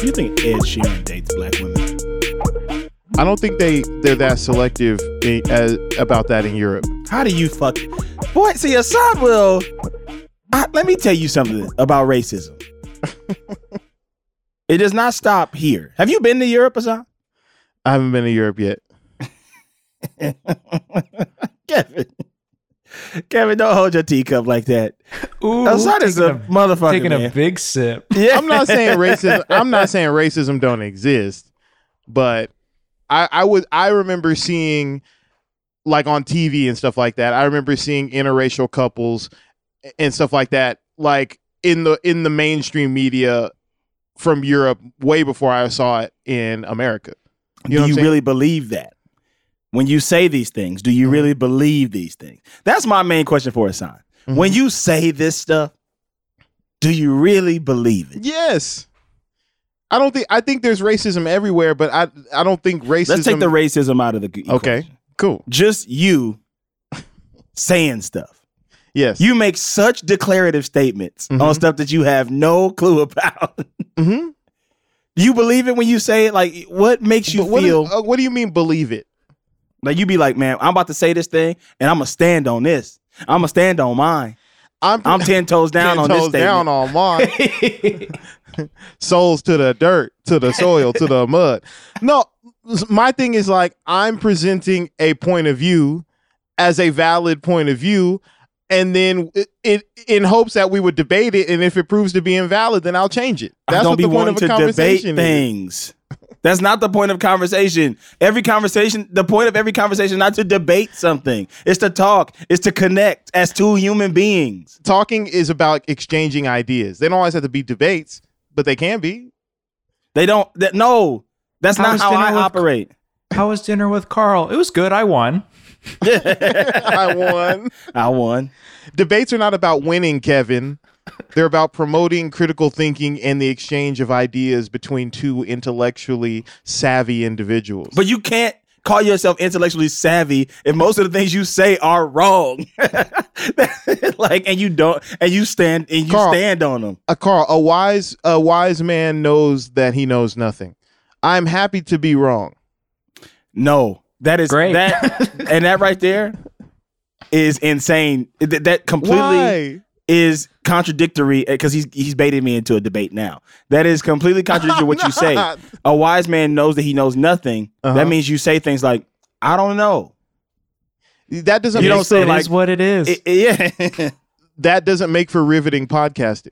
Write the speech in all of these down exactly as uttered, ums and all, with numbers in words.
you think Ed Sheeran dates black women? I don't think they they're that selective in, as, about that in Europe. How do you fuck it? Boy, see, Assad will. I, let me tell you something about racism. It does not stop here. Have you been to Europe, Assad? I haven't been to Europe yet. Kevin. Kevin, don't hold your teacup like that. Ooh, Assad is a, a motherfucker. Taking man. a big sip. Yeah. I'm not saying racism. I'm not saying racism don't exist, but I, I would. I remember seeing, like on T V and stuff like that. I remember seeing interracial couples and stuff like that, like in the in the mainstream media from Europe, way before I saw it in America. You know do you what I'm really believe that? When you say these things, do you really believe these things? That's my main question for Hassan. Mm-hmm. When you say this stuff, do you really believe it? Yes. I don't think I think there's racism everywhere, but I I don't think racism. Let's take the racism out of the equation. Okay, cool. Just you saying stuff. Yes. You make such declarative statements mm-hmm. on stuff that you have no clue about. Mm-hmm. You believe it when you say it? Like, what makes you what feel? Is, uh, what do you mean believe it? Like, you be like, man, I'm about to say this thing, and I'm going to stand on this. I'm going to stand on mine. I'm, I'm ten toes down ten on toes this statement. down on mine. Souls to the dirt, to the soil, to the mud. No, my thing is like, I'm presenting a point of view as a valid point of view, and then it, it in hopes that we would debate it, and if it proves to be invalid, then I'll change it. That's I don't what be the point wanting of a to conversation debate things. That's not the point of conversation. Every conversation, the point of every conversation is not to debate something. It's to talk. It's to connect as two human beings. Talking is about exchanging ideas. They don't always have to be debates, but they can be. They don't. That, no, that's How not how I with, operate. How was dinner with Carl? It was good. I won. I won. I won. Debates are not about winning, Kevin. They're about promoting critical thinking and the exchange of ideas between two intellectually savvy individuals. But you can't call yourself intellectually savvy if most of the things you say are wrong. Like, and you don't, and you stand, and you Carl, stand on them. A Carl, a wise, a wise man knows that he knows nothing. I'm happy to be wrong. No, that is great. That, and that right there is insane. That, that completely. Why? Is contradictory because he's he's baited me into a debate now. That is completely contradictory to what you say. A wise man knows that he knows nothing. Uh-huh. That means you say things like, "I don't know." That doesn't. You make don't say it like is what it is. It, it, yeah. That doesn't make for riveting podcasting.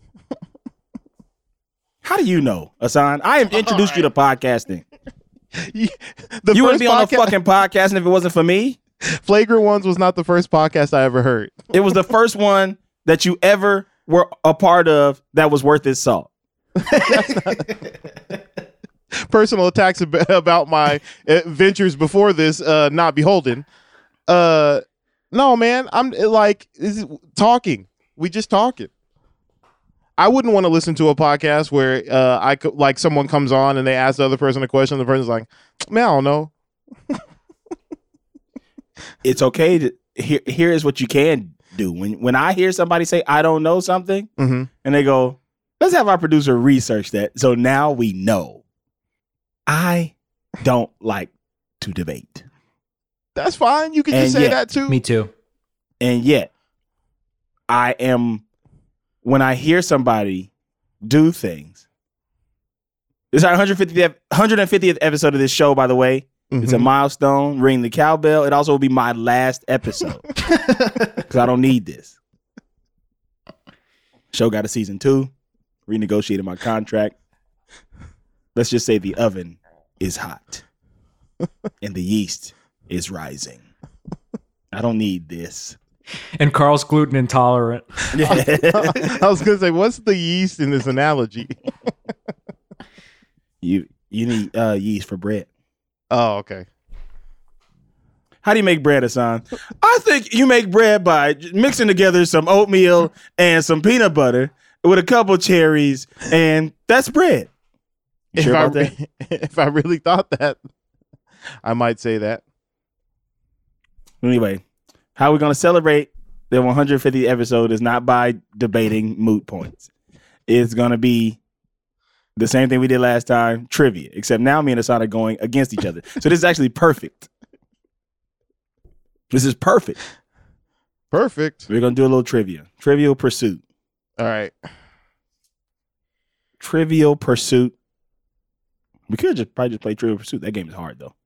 How do you know, Hassan? I have introduced right. you to podcasting. you you wouldn't be on podca- a fucking podcasting if it wasn't for me. Flagrant Ones was not the first podcast I ever heard. It was the first one that you ever were a part of that was worth its salt. Personal attacks ab- about my ventures before this, uh, not beholden. Uh, no, man, I'm like this is talking. We just talking. I wouldn't want to listen to a podcast where uh, I could, like someone comes on and they ask the other person a question. The person's like, man, I don't know. It's okay to here. Here is what you can do. When when I hear somebody say I don't know something, mm-hmm. and they go, let's have our producer research that. So now we know. I don't like to debate. That's fine. You can and just say yet, that too. Me too. And yet, I am when I hear somebody do things. This is our one hundred fiftieth, one hundred fiftieth episode of this show, by the way. Mm-hmm. It's a milestone. Ring the cowbell. It also will be my last episode because I don't need this. Show got a season two. Renegotiated my contract. Let's just say the oven is hot and the yeast is rising. I don't need this. And Carl's gluten intolerant. I was going to say, what's the yeast in this analogy? you you need uh, yeast for bread. Oh, okay. How do you make bread, Hassan? I think you make bread by mixing together some oatmeal and some peanut butter with a couple cherries, and that's bread. You if, sure I, about that? If I really thought that, I might say that. Anyway, how we're going to celebrate the one hundred fiftieth episode is not by debating moot points. It's going to be The same thing we did last time, trivia. Except now me and Hassan are going against each other. So this is actually perfect. This is perfect. Perfect. We're gonna do a little trivia. Trivial Pursuit. All right. Trivial Pursuit. We could just probably just play Trivial Pursuit. That game is hard though.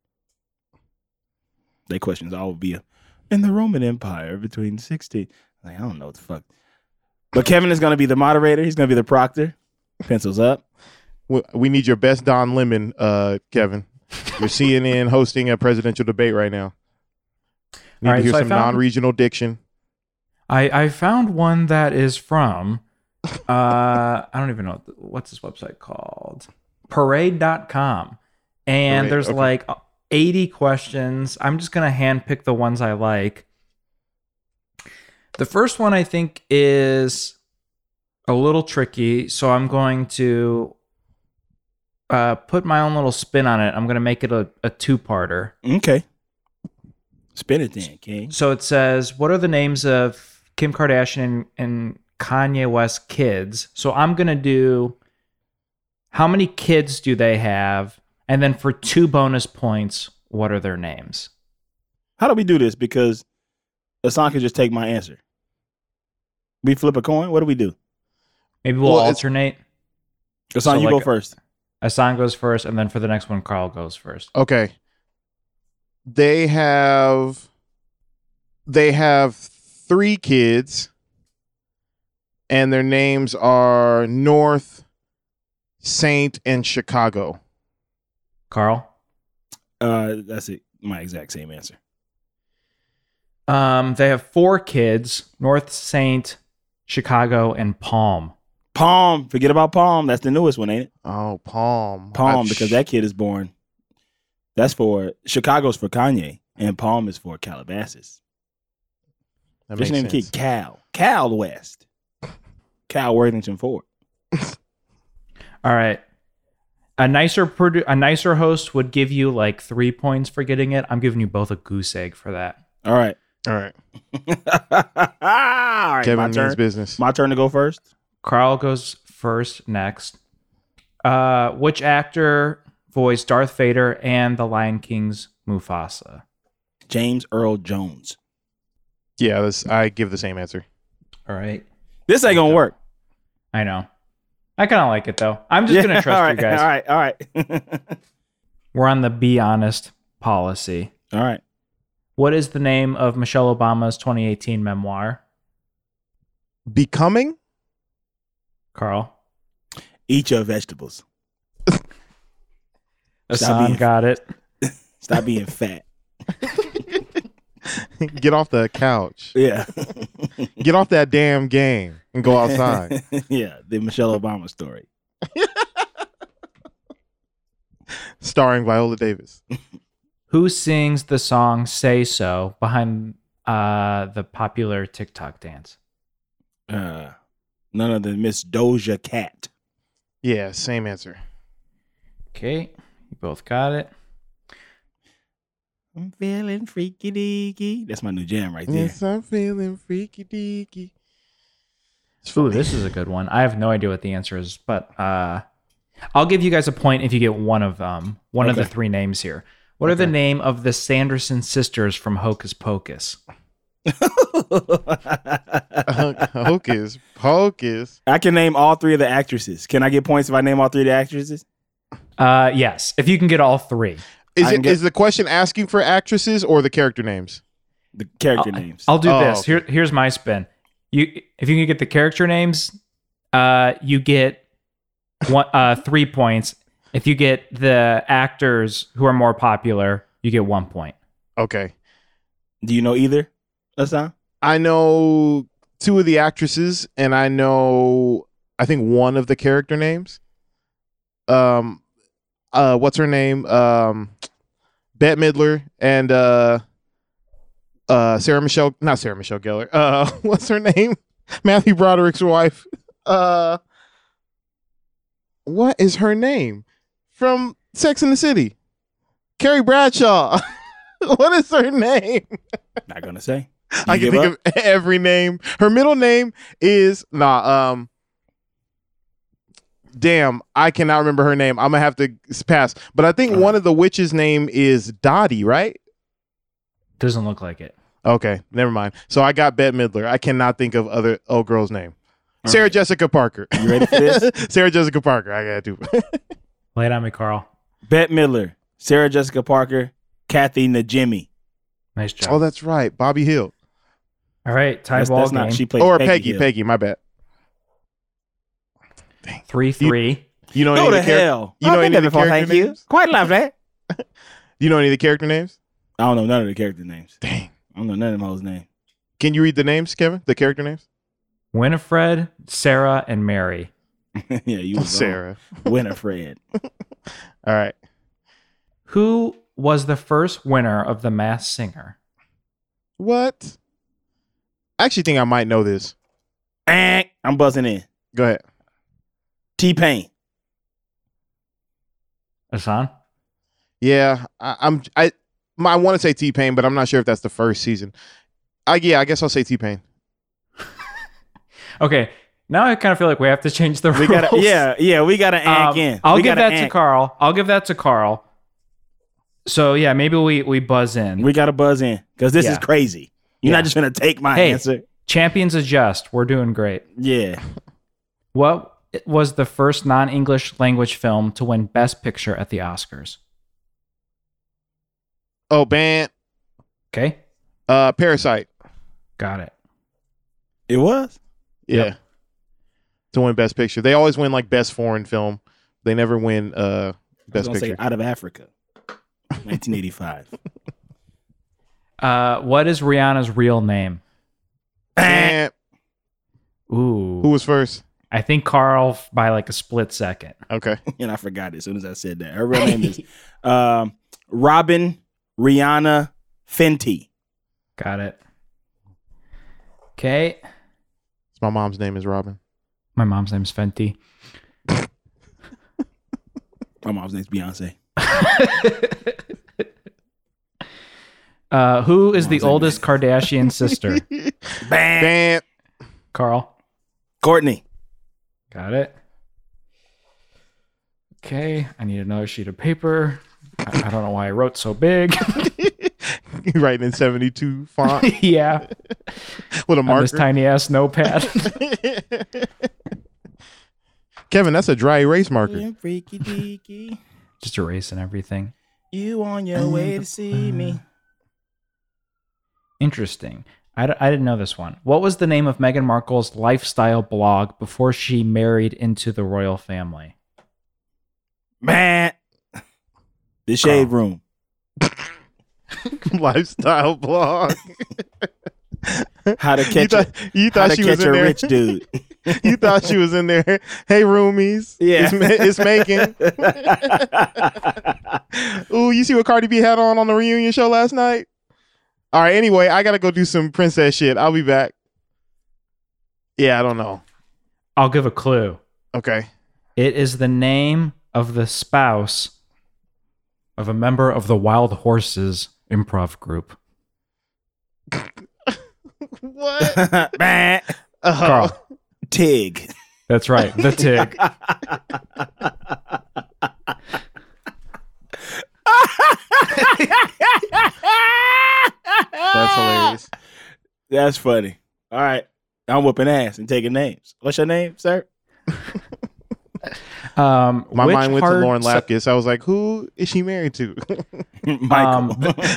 They questions all would be a, in the Roman Empire between sixty. Like, I don't know what the fuck. But Kevin is gonna be the moderator. He's gonna be the proctor. Pencils up. We- We need your best Don Lemon, uh, Kevin. You're C N N hosting a presidential debate right now. Need All right, to hear so I some found- non-regional diction. I, I found one that is from, uh, I don't even know, what's this website called? Parade dot com. And Parade, there's okay. like eighty questions. I'm just going to handpick the ones I like. The first one I think is a little tricky, so I'm going to uh, put my own little spin on it. I'm going to make it a, a two-parter. Okay. Spin it then, King. So it says, what are the names of Kim Kardashian and, and Kanye West kids? So I'm going to do, how many kids do they have? And then for two bonus points, what are their names? How do we do this? Because Hassan can just take my answer. We flip a coin? What do we do? Maybe we'll Well, it's- alternate. Hassan, So you like- go first. Hassan goes first, and then for the next one, Carl goes first. Okay. They have they have three kids, and their names are North, Saint, and Chicago. Carl? Uh, that's it. My exact same answer. Um, they have four kids, North Saint, Chicago, and Palm. Palm. Forget about Palm. That's the newest one, ain't it? Oh, Palm. Palm, I- because that kid is born. That's for Chicago's for Kanye, and Palm is for Calabasas. that Just makes name the sense. kid Cal. Cal West. Cal Worthington Ford. All right. A nicer produ- a nicer host would give you like three points for getting it. I'm giving you both a goose egg for that. All right. All right. All right. Kevin my means turn. business. My turn to go first. Carl goes first next. Uh, which actor voiced Darth Vader and the Lion King's Mufasa? James Earl Jones. Yeah, this, I give the same answer. All right. This ain't gonna work. I know. I kind of like it though. I'm just gonna trust all right, you guys. All right. All right. We're on the be honest policy. all right. What is the name of Michelle Obama's twenty eighteen memoir? Becoming? Carl. Eat your vegetables. Stop Hassan being, got it. stop being fat. Get off the couch. Yeah. Get off that damn game and go outside. Yeah. The Michelle Obama story. Starring Viola Davis. Who sings the song "Say So" behind uh, the popular TikTok dance? Uh, none other than Miss Doja Cat. Yeah, same answer. Okay, you both got it. I'm feeling freaky deaky. That's my new jam right there. Yes, I'm feeling freaky deaky. Ooh, this is a good one. I have no idea what the answer is, but uh, I'll give you guys a point if you get one of them. One of the Okay. three names here. What are the Okay. name of the Sanderson sisters from Hocus Pocus? Hocus Pocus. I can name all three of the actresses. Can I get points if I name all three of the actresses? Uh, yes, if you can get all three. Is I it can get- is the question asking for actresses or the character names? The character I'll, names. I'll do Oh, this. okay. Here, here's my spin. You, if you can get the character names, uh, you get one, uh, three points. If you get the actors who are more popular, you get one point. Okay. Do you know either? Hassan? I know two of the actresses and I know I think one of the character names. Um uh what's her name? Um Bette Midler and uh uh Sarah Michelle not Sarah Michelle Gellar. Uh what's her name? Matthew Broderick's wife. Uh what is her name? From Sex and the City. Carrie Bradshaw. What is her name? Not gonna say. I You can give think up? of every name. Her middle name is nah. Um, damn, I cannot remember her name. I'm gonna have to pass. But I think one of the witches' name is Dottie, right? Doesn't look like it. Okay, never mind. So I got Bette Midler. I cannot think of other old girl's name. All Sarah right. Jessica Parker. You ready for this? Sarah Jessica Parker. I got to. Lay it on me, Carl. Bette Midler, Sarah Jessica Parker, Kathy Najimy. Nice job. Oh, that's right. Bobby Hill. All right, tie That's, ball that's game. not. She plays Or Peggy. Peggy. Hill. Peggy, my bad. Three three. You know Go any to of the char- hell. You know I've any been of the there before, character thank you. names? Quite lovely. You know any of the character names? I don't know none of the character names. Dang. I don't know none of them hoes' names. Can you read the names, Kevin? The character names? Winifred, Sarah, and Mary. Yeah, you was Sarah. wrong. Winifred. All right. Who was the first winner of The Masked Singer? What? I actually think I might know this. Eh, I'm buzzing in. Go ahead. T-Pain. Hassan? Yeah, I, I'm. I I want to say T Pain, but I'm not sure if that's the first season. I yeah, I guess I'll say T Pain. Okay, now I kind of feel like we have to change the rules. We gotta, yeah, yeah, we gotta ank Um, in. I'll we give gotta that to ank. Carl. I'll give that to Carl. So yeah, maybe we we buzz in. We gotta buzz in because this Yeah. is crazy. You're Yeah. not just gonna take my Hey. answer. Champions adjust. We're doing great. Yeah. What was the first non-English language film to win Best Picture at the Oscars? Oh, band. Okay, Uh, Parasite. got it. It was. Yeah. Yep. To win Best Picture, they always win like Best Foreign Film. They never win uh I was Best gonna say Picture. Out of Africa, nineteen eighty-five. Uh, what is Rihanna's real name? And Ooh, who was first? I think Carl f- by like a split second. Okay. And I forgot it as soon as I said that. Her real name is um, Robin Rihanna Fenty. Got it. Okay, My mom's name is Robin. my mom's name's Fenty. My mom's name's Beyonce. Uh, who is the Mom's name oldest Kardashian sister? Bam. Band. Carl. Courtney. Got it. Okay, I need another sheet of paper. I, I don't know why I wrote so big. Writing in seventy-two font Yeah, with a on this marker. tiny ass notepad. Kevin, that's a dry erase marker. Freaky deaky. Just erasing everything. You on your way to see me. Interesting. I, d- I didn't know this one. What was the name of Meghan Markle's lifestyle blog before she married into the royal family? Man. The Shade Room. Lifestyle blog. How to You catch thought, a, you how thought to she was catch in a there. rich dude. You thought she was in there. Hey, roomies. Yeah. It's, ma- it's making. Ooh, you see what Cardi B had on on the reunion show last night? All right, anyway, I got to go do some princess shit. I'll be back. Yeah, I don't know. I'll give a clue. Okay. It is the name of the spouse of a member of the Wild Horses improv group. What? Man. Uh, Carl. Tig. That's right. The Tig. That's hilarious. That's funny. All right. I'm whooping ass and taking names. What's your name, sir? Um, My which mind went to hard Lauren su- Lapkus. I was like, who is she married to? Michael. Um,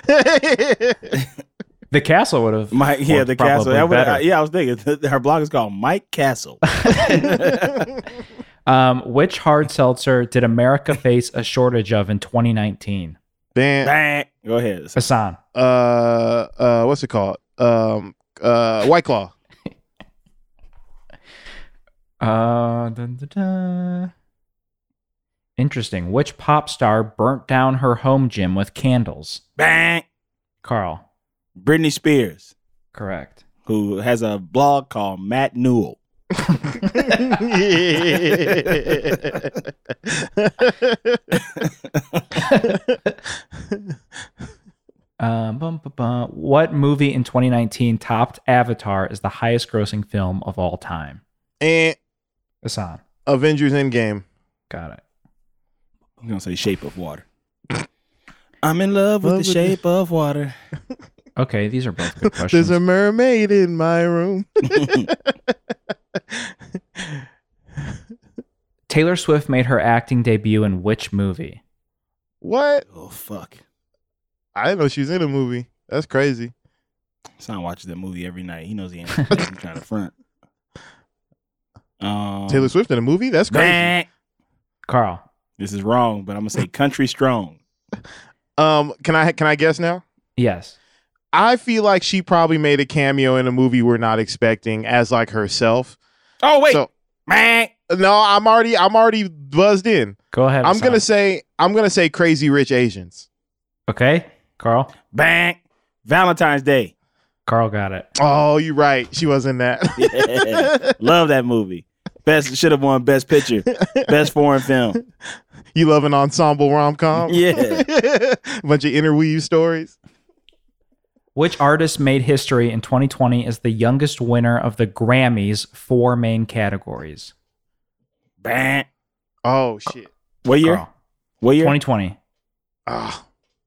The castle would have. Mike, yeah, worked the castle. probably That would- better. uh, yeah, I was thinking her blog is called Mike Castle. Um, which hard seltzer did America face a shortage of in twenty nineteen? Bam. Bang. Go ahead. Hassan. Uh, uh, what's it called? Um, uh, White Claw. Uh, dun, dun, dun. Interesting. Which pop star burnt down her home gym with candles? Bang. Carl. Britney Spears, Correct. who has a blog called Matt Newell. Um, bum, bum, bum. What movie in twenty nineteen topped Avatar as the highest grossing film of all time? And Hassan. Avengers Endgame. Got it. I'm gonna say Shape of Water. I'm in love with Love the with shape of water. Okay, these are both good questions. There's a mermaid in my room. Taylor Swift made her acting debut in which movie? What? Oh fuck! I didn't know she was in a movie. That's crazy. Son watches that movie every night. He knows he ain't he's trying to front. Um, Taylor Swift in a movie? That's crazy. bang. Carl. This is wrong, but I'm gonna say Country Strong. Um, can I can I guess now? Yes. I feel like she probably made a cameo in a movie we're not expecting as like herself. Oh wait, So bang. no, I'm already I'm already buzzed in. Go ahead. I'm Hassan. gonna say I'm gonna say Crazy Rich Asians. Okay, Carl. Bang. Valentine's Day. Carl got it. Oh, you're right. She was in that. Yeah. Love that movie. Best should have won Best Picture. Best foreign film. You love an ensemble rom com? Yeah. Bunch of interweave stories. Which artist made history in twenty twenty as the youngest winner of the Grammys' four main categories? Bang. Oh shit. What year? Carl. What year? twenty twenty. Ah,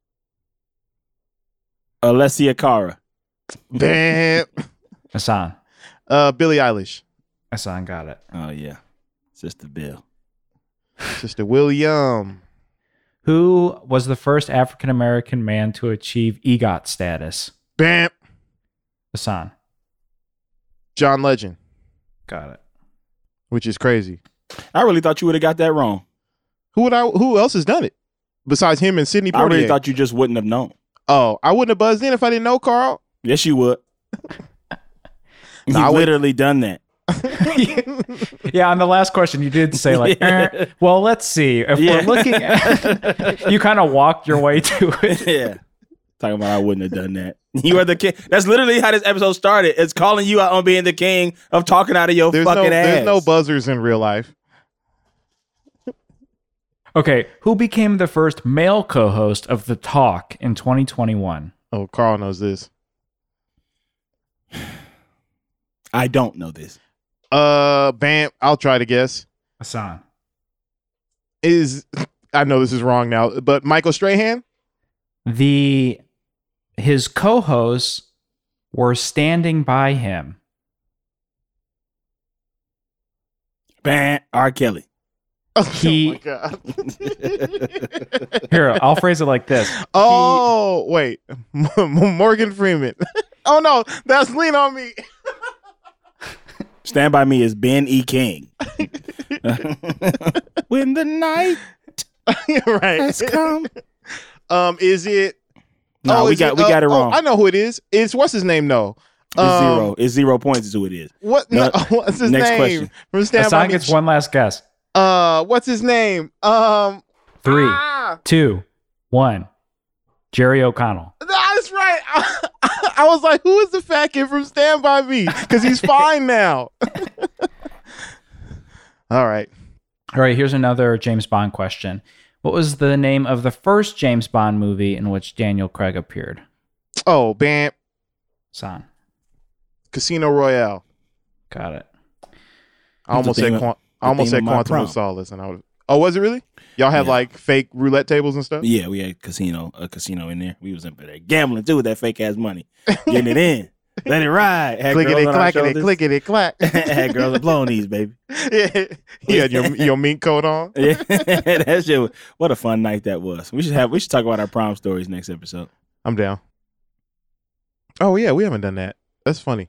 Alessia Cara. damn. Hassan. Uh, Billie Eilish. Hassan got it. Oh yeah. Sister Bill. Sister William. Who was the first African American man to achieve EGOT status? Bam. Hassan. John Legend, Got it. which is crazy. I really thought you would have got that wrong. Who would I? Who else has done it besides him and Sidney I Poitier? really thought you just wouldn't have known. Oh, I wouldn't have buzzed in if I didn't know Carl. Yes, you would. You've Nah, I would- literally done that. Yeah, on the last question, you did say, like, eh, well, let's see. If Yeah. we're looking at you kind of walked your way to it. Yeah. Talking about I wouldn't have done that. You are the king. That's literally how this episode started. It's calling you out on being the king of talking out of your There's fucking no, ass. there's no buzzers in real life. Okay, who became the first male co-host of The Talk in twenty twenty-one? Oh, Carl knows this. I don't know this. Uh, Bam. I'll try to guess. Hassan. Is I know this is wrong now, but Michael Strahan. The his co-hosts were standing by him. Bam. R. Kelly. He- oh my god. Here, I'll phrase it like this. Oh wait, Morgan Freeman. Oh no, that's Lean on Me. Stand By Me is Ben E. King. When the night Right. has come. Um, is it? No, oh, we is got it, we uh, got it oh, wrong. I know who it is. It's what's his name? No, It's Um, zero. It's zero points is who it is. What? No, No, what's his next name? question. From Stand By Hassan Me. gets one last guess. Uh, what's his name? Um, Three, ah, two, one. Jerry O'Connell. that's right. I, I was like, who is the fat kid from Stand By Me? Because he's fine now. All right. All right, here's another James Bond question. What was the name of the first James Bond movie in which Daniel Craig appeared? Oh, Bam. Hassan. Casino Royale. Got it. I almost the said theme of- Quant- I the almost theme said of my Quantum prom. of Solace, and I would. Oh, was it really? Y'all have Yeah. like fake roulette tables and stuff. Yeah, we had casino, a casino in there. We was in for that gambling too with that fake ass money, getting it in, let it ride. Had Clickety, girls on our clackety, shoulders. clickety, clack. Had girls blowing these, baby. Yeah, you had your your mink coat on. Yeah, that shit. was- What a fun night that was. We should have. We should talk about our prom stories next episode. I'm down. Oh yeah, we haven't done that. That's funny.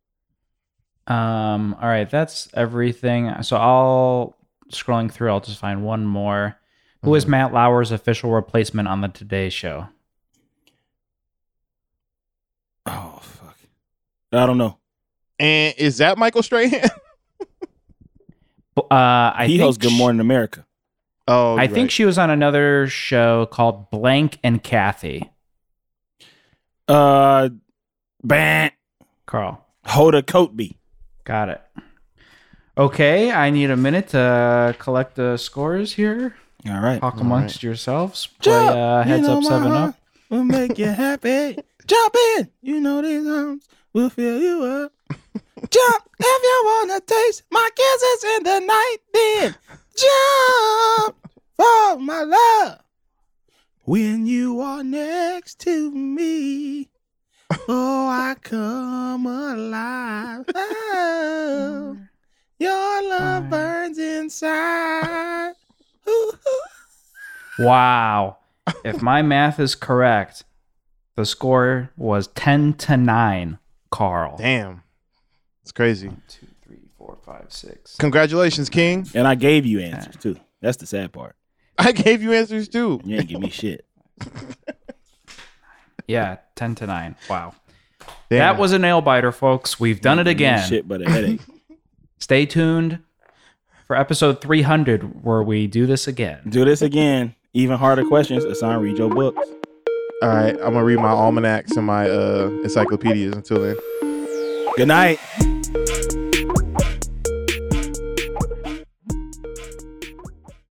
Um, all right, that's everything. So I'll scrolling through, I'll just find one more. Who is Mhm. Matt Lauer's official replacement on the Today Show? Oh fuck. I don't know. And is that Michael Strahan? Uh, I he think hosts Good sh- Morning America. Oh, I you're think right. she was on another show called Blank and Kathy. Uh, Bam. Carl, Hoda Kotb. got it. Okay, I need a minute to collect the scores here. All right. Talk All amongst yourselves. Play Jump. uh, You heads know up, my seven heart up. will make you happy. Jump in. You know these arms will fill you up. Jump if you wanna taste my kisses in the night. Then jump for my love when you are next to me. Oh, I come alive. Oh, your love burns inside. Wow. If my math is correct, the score was ten to nine, Carl. Damn. It's crazy. One, two, three, four, five, six. Congratulations, King. And I gave you answers too. That's the sad part. I gave you answers too. You ain't give me shit. Yeah, ten to nine. Wow. Damn. That was a nail biter, folks. We've done You it ain't give me again. Shit, but a headache. Stay tuned for episode three hundred where we do this again. Do this again. Even harder questions. Assign read your books. All right, I'm gonna read my almanacs and my uh, encyclopedias until then. Good night.